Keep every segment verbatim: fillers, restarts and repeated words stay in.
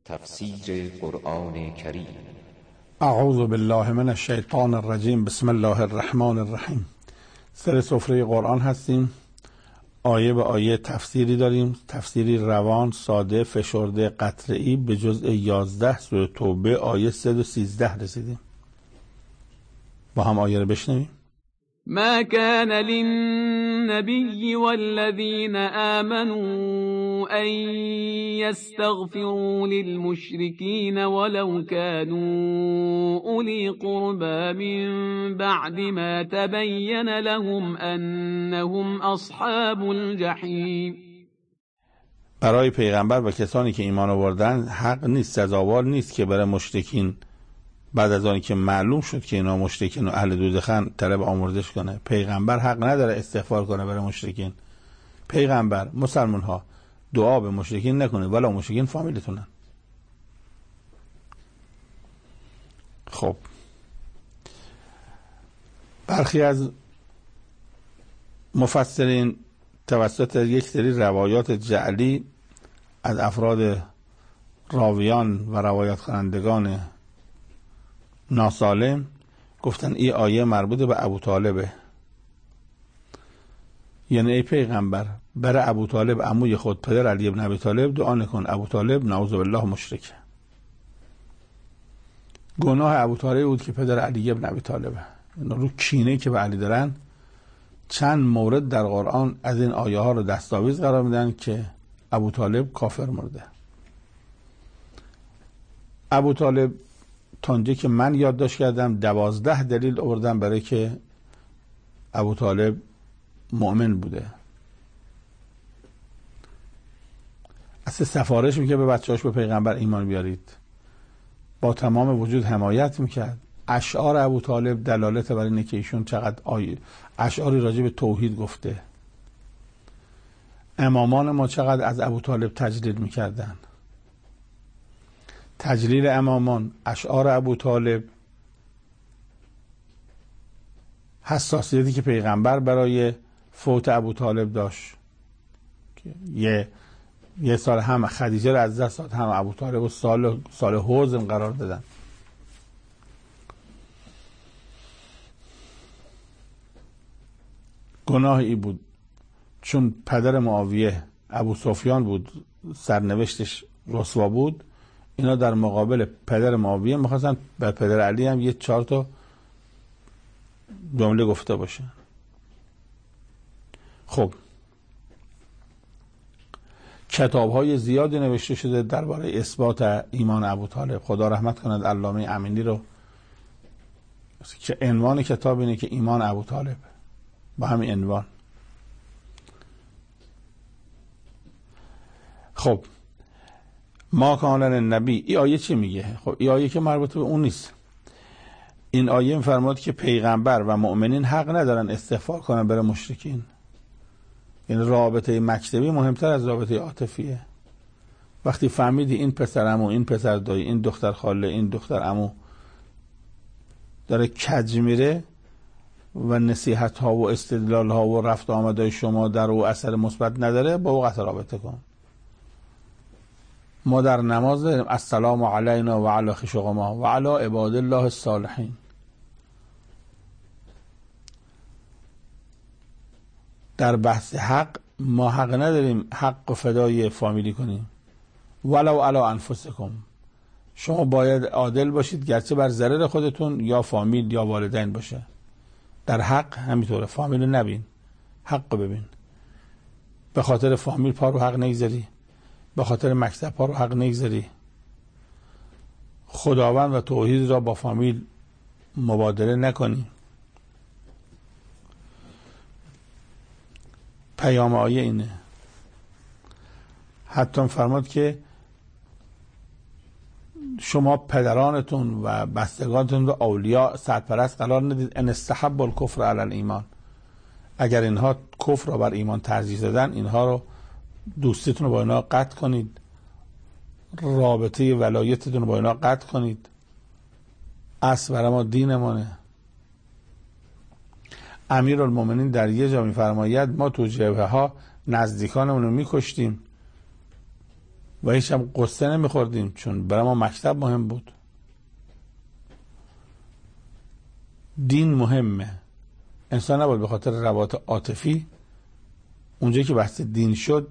تفسیر قرآن کریم. اعوذ بالله من الشیطان الرجیم. بسم الله الرحمن الرحیم. سر سفره قرآن هستیم، آیه به آیه تفسیری داریم، تفسیری روان، ساده، فشرده، قطعی به جزء یازده سوره توبه آیه صد و سیزده رسیدیم. با هم آیه رو بشنویم. ما كان للنبي والذين آمنوا أن يستغفروا للمشركين ولو كانوا أولي قربى من بعد ما تبين لهم أنهم أصحاب الجحيم. برای پیغمبر و کسانی که ایمان آوردن حق نیست، سزاوار نیست که برای مشرکین بعد از آنی که معلوم شد که اینا مشرکین و اهل دوزخن طلب آمرزش کنه. پیغمبر حق نداره استغفار کنه برای مشرکین. پیغمبر مسلمان ها دعا به مشرکین نکنه، ولی مشرکین فامیلتونن. خب برخی از مفسرین توسط یک سری روایات جعلی از افراد راویان و روایت کنندگان ناسالم گفتن این آیه مربوط به ابو طالبه، یعنی ای پیغمبر برای ابو طالب عموی خود پدر علی ابن ابی طالب دعا نکن، ابو طالب نعوذ بالله مشرکه. گناه ابو طالب بود که پدر علی ابن ابی طالبه. رو کینه که به علی دارن چند مورد در قرآن از این آیه ها رو دستاویز قرار میدن که ابو طالب کافر مرده. ابو طالب تانجه که من یادداشت کردم دوازده دلیل آوردم برای که ابو طالب مؤمن بوده. اصلا سفارش میکرد به بچه‌هاش به پیغمبر ایمان بیارید، با تمام وجود حمایت میکرد. اشعار ابو طالب دلالت بر اینه که ایشون چقدر آیه اشعاری راجع به توحید گفته. امامان ما چقدر از ابو طالب تجلیل میکردن. تجلیل امامان، اشعار ابو طالب، حساسیتی که پیغمبر برای فوت ابو طالب داشت که یه یه سال هم خدیجه رو از دست داد، هم ابو طالب رو سال سال حزن قرار دادن. گناه ای بود چون پدر معاویه ابو سفیان بود، سرنوشتش رسوا بود. اینا در مقابل پدر معاویه میخواستن بر پدر علی هم یه چهار تا جمله گفته باشه. خب کتاب های زیادی نوشته شده درباره اثبات ایمان ابو طالب. خدا رحمت کند علامه امینی رو که عنوان کتاب اینه که ایمان ابو طالب، با همین عنوان. خب ما کان للنبی، این آیه چی میگه؟ خب این آیه که مربوط به اون نیست. این آیه میفرماد که پیغمبر و مؤمنین حق ندارن استغفار کنن برای مشرکین. این رابطه مکتبی مهمتر از رابطه عاطفیه. وقتی فهمیدی این پسر عمو، این پسر دایی، این دختر خاله، این دختر عمو داره کج میره و نصیحت ها و استدلال ها و رفت آمدهای شما در او اثر مثبت نداره، با او قطع رابطه کن. ما در نماز داریم السلام علینا و علی خشقما و علی عباد الله الصالحین. در بحث حق ما حق نداریم حق و فدای فامیلی کنیم. ولو علی انفسکم، شما باید عادل باشید گرچه بر ضرر خودتون یا فامیل یا والدین باشه. در حق همینطوره، فامیل نبین، حق ببین. به خاطر فامیل پا رو حق نگذاری، به خاطر مکتب ها رو حق نگذاری. خداوند و توحید را با فامیل مبادله نکنی. پیام آیه اینه. حتی فرمود که شما پدرانتون و بستگانتون رو اولیاء سرپرست قرار ندید. ان استحب الکفر علی الایمان، اگر اینها کفر را بر ایمان ترجیح دادن، اینها رو دوستیتون رو با اینا قطع کنید، رابطه ولایتتون رو با اینا قطع کنید. اصل برای ما دینمونه. امیرالمومنین در یه جا میفرماید ما تو جبهه ها نزدیکانمون رو میکشتیم، و هیچ هم قصه نمیخوردیم، چون برای ما مکتب مهم بود. دین مهمه. انسان نباید به خاطر روابط عاطفی اونجا که بحث دین شد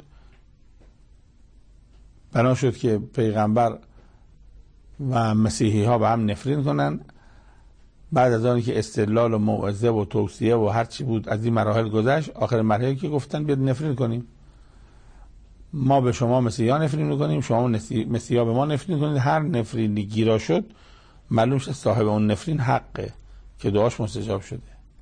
بنا شد که پیغمبر و مسیحی ها به هم نفرین کنن. بعد از آنی که استدلال و موعظه و توصیه و هر چی بود از این مراحل گذشت، آخر مرحله که گفتن بیاد نفرین کنیم، ما به شما مسیحی ها نفرین میکنیم، شما مسیحی ها به ما نفرین کنید. هر نفرینی گیرا شد معلوم شد صاحب اون نفرین حقه که دعاش مستجاب شده.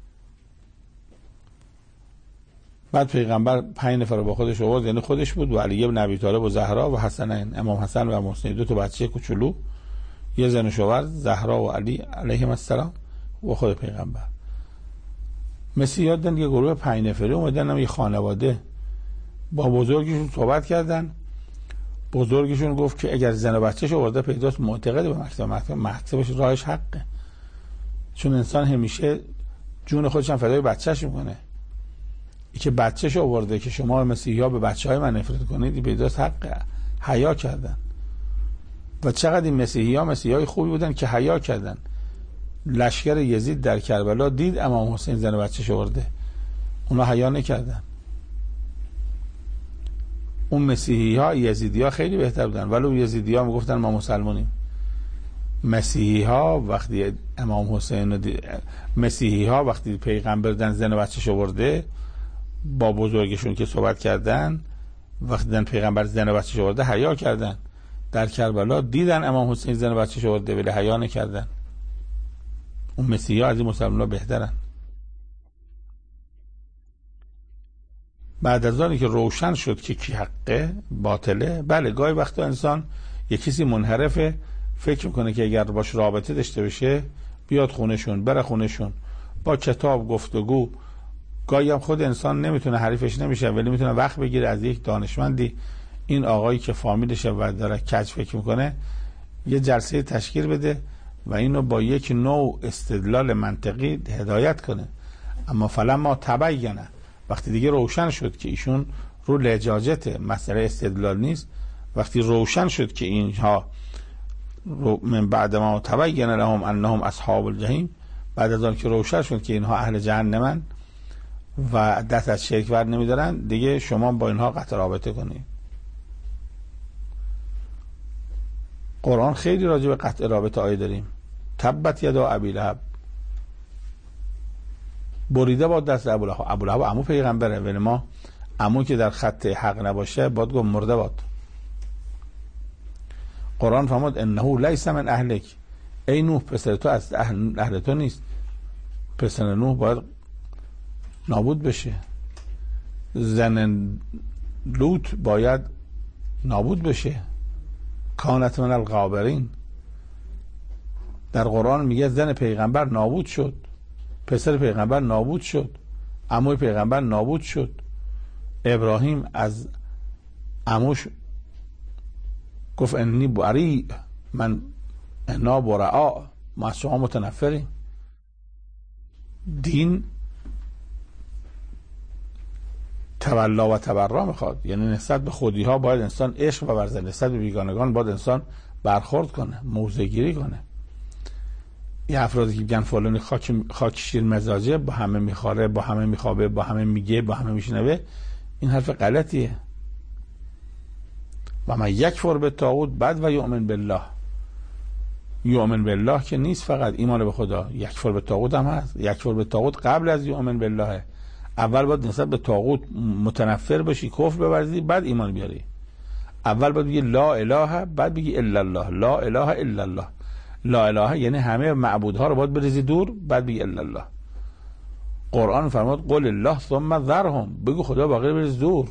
بعد پیغمبر پنج نفر رو با خودش آورد، یعنی خودش بود و علی بن ابی طالب و زهرا و حسنین، امام حسن و حسین، دو تا بچه کوچولو، یه زن و شوهر، زهرا و علی علیهم السلام و خود پیغمبر. مسیحی‌ها دیدن یه گروه پنج نفره اومدن، هم یه خانواده، با بزرگشون صحبت کردن. بزرگشون گفت که اگر زن و بچه‌ش آورده پیداست معتقد به مکتب، مکتب مکتبش راهش حقه، چون انسان همیشه جون خودش هم فدای بچه‌ش میکنه. ای که بچه‌ش آورده که شما مسیحی‌ها به بچه‌های من نفرت کنید، این پیداست حقه. حیا کردن. و چقدر این مسیحی‌ها مسیحی‌های خوبی بودن که حیا کردن. لشکر یزید در کربلا دید امام حسین زن و بچه‌ش آورده، اونا حیا نکردن. اون مسیحی‌ها یزیدی‌ها خیلی بهتر بودن، ولی یزیدی‌ها میگفتن ما مسلمانیم. مسیحی‌ها وقتی امام حسین مسیحی‌ها وقتی پیغمبر دن زن و بچه‌ش آورده، با بزرگشون که صحبت کردن، وقتی دن پیغمبر زن و بچه‌ش آورده حیا کردن. در کربلا دیدن امام حسین زن و بچه‌ش آورده ولی حیا نکردن. اون مسیحی‌ها از این مسلمان‌ها بهترن. بعد از آنی که روشن شد که کی حقه باطله، بله گاهی وقتا انسان یه کسی منحرفه، فکر میکنه که اگر باش رابطه داشته بشه بیاد خونشون، بره خونشون، با کتاب گفتگو. گاهی هم خود انسان نمیتونه، حریفش نمیشه، ولی میتونه وقت بگیره از یک دانشمندی، این آقایی که فامیلشه و داره کج فکر میکنه، یه جلسه تشکیل بده و اینو با یک نوع استدلال منطقی هدایت کنه. اما فلما تبینه، وقتی دیگه روشن شد که ایشون رو لجاجت، مسئله استدلال نیست، وقتی روشن شد که اینها من بعد ما تبین لهم انهم اصحاب الجحیم، بعد از آن که روشن شد که اینها اهل جهنمن و دست از شرک ور نمیدارن، دیگه شما با اینها قطع رابطه کنید. قرآن خیلی راجع به قطع رابطه آیه داریم. تبت یدا ابی لهب، بریده باد دست ابو لهب. ابو لهب عمو پیغمبره، ولی ما عمو که در خط حق نباشه باید گفت مرده باد. قرآن فرمود انه لیس من اهلک، ای نوح پسر تو از اهل, اهل تو نیست. پسر نوح باید نابود بشه. زن لوط باید نابود بشه. کانت من الغابرین. در قرآن میگه زن پیغمبر نابود شد، پسر پیغمبر نابود شد، عموی پیغمبر نابود شد. ابراهیم از عموش گفت انی بری، من انا برعا، ما از شما متنفریم. دین تولا و تبرا میخواد، یعنی نسبت به خودی ها باید انسان عشق بورزه، نسبت به بیگانگان باید انسان برخورد کنه، موضع گیری کنه. یه افرادی که میگن فلانی خاک خاک شیر مزاجه، با همه میخواره، با همه میخوابه، با همه میگه، با همه میشنوه، این حرف غلطیه. و من یک فر به طاغوت بعد و یؤمن بالله. یؤمن بالله که نیست فقط ایمان به خدا، یک فر به طاغوت هم هست. یک فر به طاغوت قبل از یؤمن بالله. اول باید نسبت به طاغوت متنفر بشی، کفر بورزی، بعد ایمان بیاری. اول باید بگی لا اله، بعد بگی الا الله. لا اله الا الله. لا اله یعنی همه معبودها رو باید بریزی دور، بعد بگی الا الله. قرآن فرمود قل الله ثم ذرهم، بگو خدا باقی بریز دور.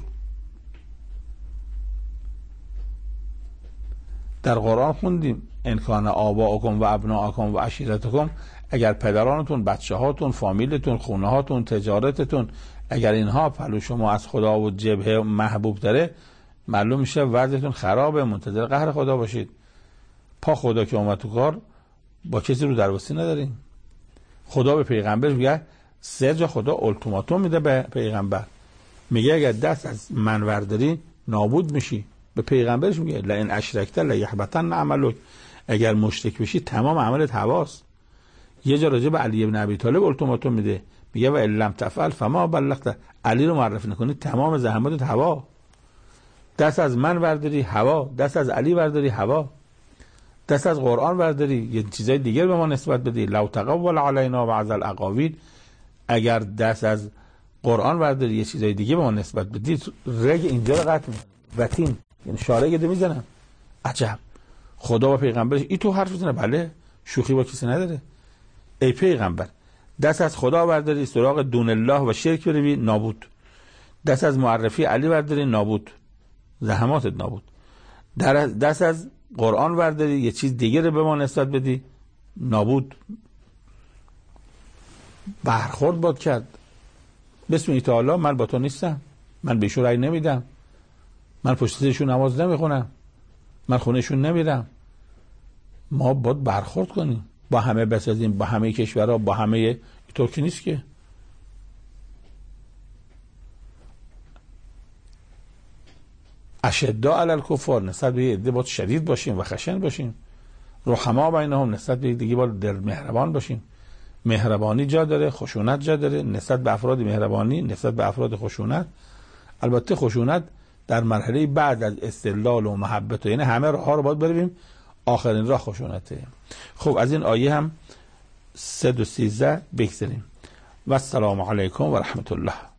در قرآن خوندیم ان کان آباؤکم و ابناؤکم و عشیرتکم، اگر پدرانتون، بچه هاتون، فامیلتون، خونه هاتون، تجارتتون، اگر اینها پلو شما از خدا و جبهه محبوب داره، معلوم میشه وضعتون خرابه، منتظر قهر خدا باشید. پا خدا که اومد تو کار، با کسی رو درواسی نداریم. خدا به پیغمبر میگه، سه جا خدا التیماتوم میده به پیغمبر، میگه اگر دست از من ورداری نابود میشی. به پیغمبرش میگه لئن اشرکت لیحبطن عملک، اگر مشرک بشی تمام عملت هواست. یه جا راجع به علی بن ابی طالب التیماتوم میده، میگه و ان لم تفعل فما بلغت، علی رو معرفی نکنی تمام زحماتت هوا. دست از من برداری هوا، دست از علی برداری هوا، دست از قرآن برداری یه چیزای دیگر به ما نسبت بدی. لو تقول علینا بعض الاقاویل، اگر دست از قرآن برداری یه چیزای دیگه به ما نسبت بدی، رگ اینجا رو قطع می‌کنم، وتین یعنی شاره گده میزنم. عجب، خدا و پیغمبرش این تو حرف میزنه؟ بله، شوخی با کسی نداره. ای پیغمبر، دست از خدا برداری سراغ دون الله و شرک بروی، نابود. دست از معرفی علی برداری، نابود، زحماتت نابود. در دست از قرآن برداری یه چیز دیگه رو به ما نسبت بدی، نابود. برخورد باد کرد بسم الله تعالی، من با تو نیستم، من به ایشون رأی نمیدم، من پشت سرشون نماز نمیخونم، من خونهشون نمیرم. ما باید برخورد کنیم، با همه بسازیم، با همه کشورها، با همه. اینطور که نیست که. اشداء علی الکفار، نسبت به عده باید شدید باشیم و خشن باشیم. رحما بینهم، نسبت به دیگه باید در مهربان باشیم. مهربانی جا داره، خشونت جا داره. نسبت به افراد مهربانی، نسبت به افراد خشونت. البته خشونت در مرحله بعد از استدلال و محبت، یعنی همه راه ها رو باید برویم، آخرین راه خشونته. خب از این آیه هم صد و سیزده بگذاریم. و السلام علیکم و رحمت الله.